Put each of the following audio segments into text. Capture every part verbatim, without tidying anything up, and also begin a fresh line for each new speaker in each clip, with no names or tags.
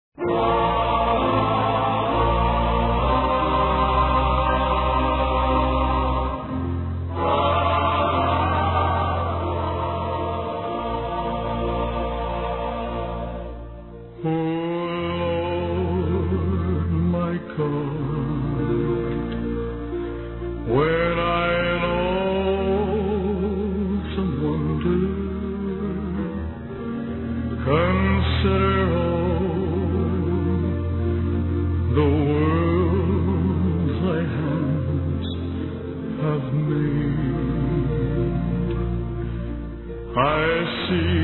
When I know someone dear, consider all the world thy hands have made. I see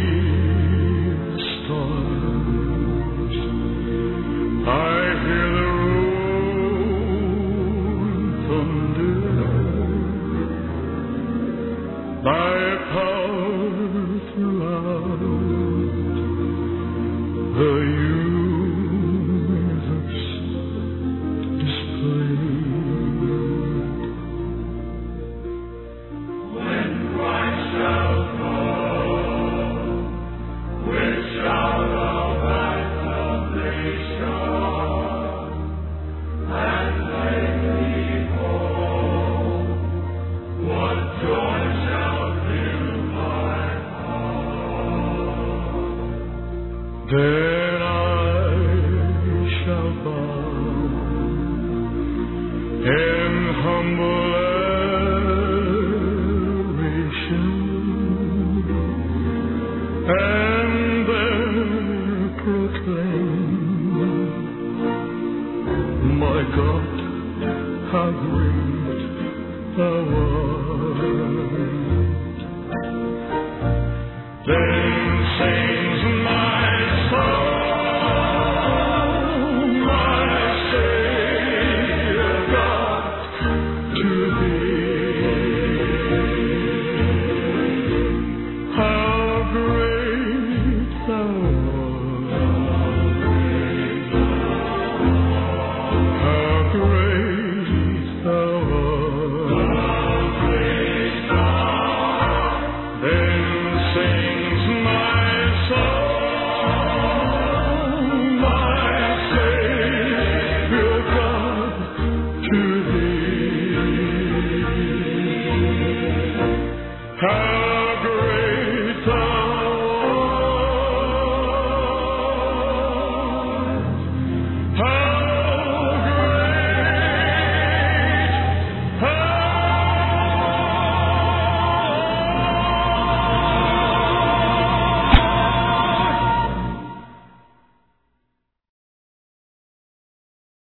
stars, I hear the thy power throughout the universe displayed. When Christ shall come with shout of acclamation and take me home, what joy shall then I shall bow in humble adoration, and there proclaim, my God, how great thou art.